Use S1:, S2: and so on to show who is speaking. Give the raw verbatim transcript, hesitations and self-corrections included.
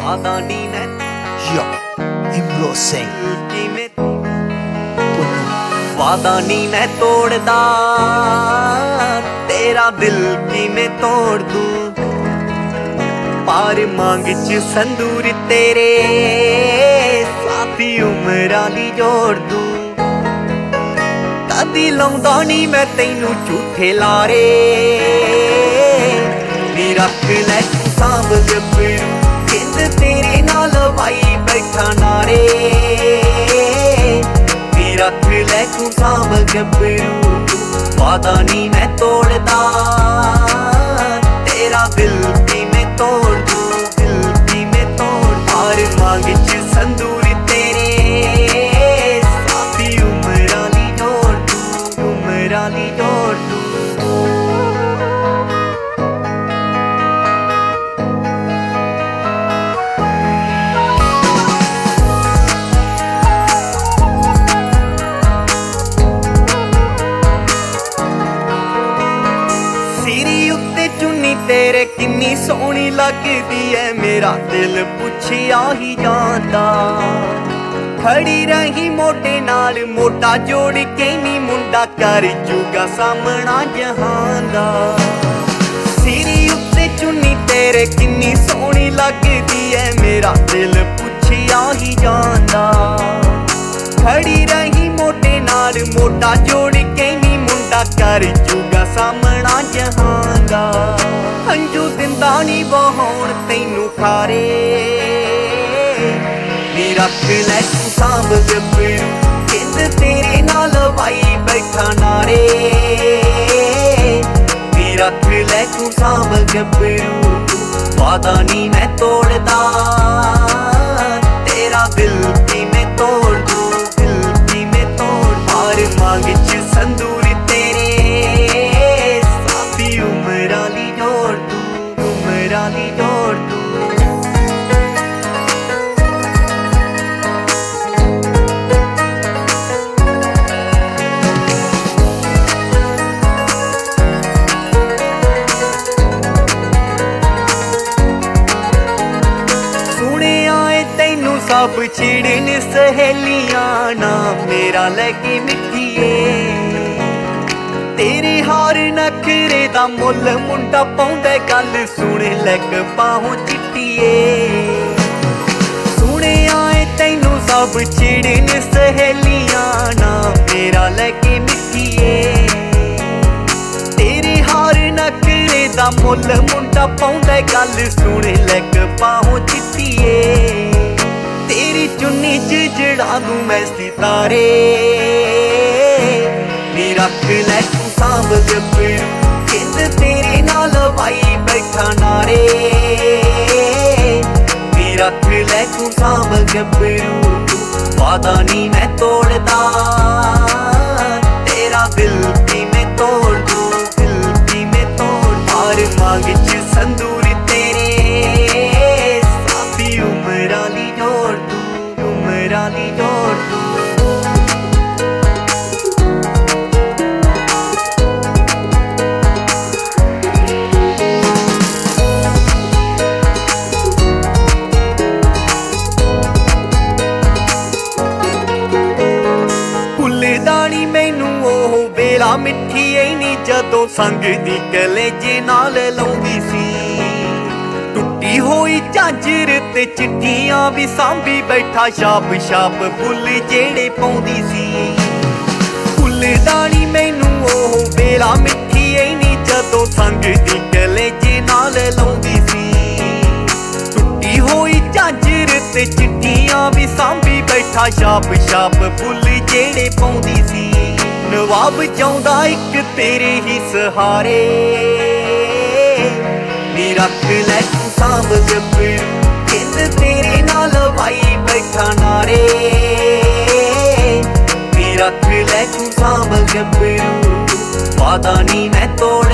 S1: Wadani ने
S2: Yo, Imro Singh
S1: किवें Wadani ने तोड़दा तेरा दिल किवें तोड़ दूं पार मांग च संदूर तेरे साथी उमरां दी जोड़ दूं कदी लाउंदा नी मैं तैनू झूठे लारे नी रख लै तू सांभ गब्बरू जिंद तेरे नाल वाई बैठा नारे नी रख लै तू सांभ गब्बरू वादा नी मैं तोड़दा तेरा दिल किवें तोड़ दूं दिल किवें तोड़ हार मांग च संदूर तेरे साथी उमरां दी जोड़ दूं उमरां दी जोड़ दूं तेरे किन्नी सोहनी लगदी है मेरा दिल पुछया ही जांदा खड़ी रही मोटे नाल मोटा जोड़ के नी मुंडा कर जूगा सामना जहान दा सिरी उत्ते चुन्नी तेरे किन्नी सोहनी लगदी है मेरा दिल पुछया ही जांदा खड़ी रही मोटे नाल मोटा जोड़ के नी मुंडा कर जूगा सामना जहान दा अंजू दिंदा नी बहाउण तैनू खारे नी रख लै तू सांभ गब्बरू जिंद तेरे नाल वाई बैठा नारे नी रख लै तू सांभ गब्बरू वादा नी मैं तोड़दा तेरा दिल किवें तोड़ दूं दिल किवें तोड़ हार मांग च संदूर तेरे साथी उमरां दी जोड़ दूं उमरां दी जोड़ दूं सब छिड़न सहेलियां ना मेरा लैके मिठिए तेरे हार नखरे दा मुल मुंडा पाउंदा गल सुन लैक पाहों चिट्टिए सुने आए तैनू सब छिड़न सहेलियां ना मेरा लैके मिठिए तेरे हार नखरे दा मुल मुंडा पाउंदा गल सुन लैक पाहों चिट्टिए तेरी चुन्नी च जड़ा दूं मैं सितारे नी रख लै तू सांभ गब्बरू जिंद तेरे नाल वाई बैठा नारे नी रख लै तू सांभ गब्बरू वादा नी मैं तोड़दा तेरा दिल किवें तोड़ दूं दिल किवें तोड़ हार मांग च संदूर तेरे साथी उमरां दी जोड़ दूं उमरां दी जोड़ दूं भुलदानी मैनू ओह वेला मिठी ऐनी जदों संग दी कलेजे नाल लाउंदी सी टुट्टी होई झांजर ते चिट्ठियां भी सांभी बैठा छाप छाप फुल जेड़े पाउंदी सी भुलदानी मैनू ओह वेला मिठी ऐनी जदों संग दी कलेजे नाल लाउंदी सी टुट्टी होई झांजर ते चिट्ठियां भी सांभी बैठा छाप छाप फुल जेड़े पाउंदी सी नवाब चाहुंदा इक तेरे ही सहारे नी रख लै तू सांभ गब्बरू जिंद तेरे नाल वाई बैठा नारे नी रख लै तू सांभ गब्बरू वादा नी मैं तोड़